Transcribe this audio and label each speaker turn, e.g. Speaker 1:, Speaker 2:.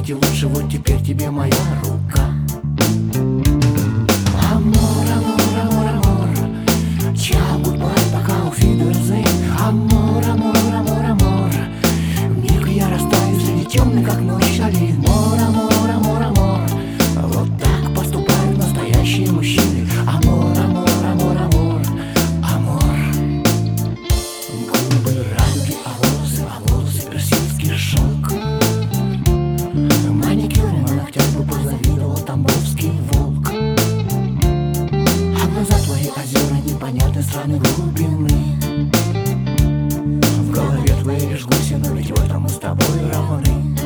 Speaker 1: свете лучше, вот теперь тебе моя рука. Амор, амор, амор, амор, чао, гудбай, пока, auf Wiedersehen. Амор, амор, амор, амор, миг я растаю среди темный, как ночь, шалит. Мор, амор, амор, амор, вот так поступают настоящие мужчины. Амор, амор, амор, амор, амор. Губы радуги, а волосы персидский шелк. Маникюр на ногтях бы позавидовал тамбовский волк. А глаза твои озера непонятной странной глубины. В голове твоей лишь гусины, ведь в этом мы с тобой равны.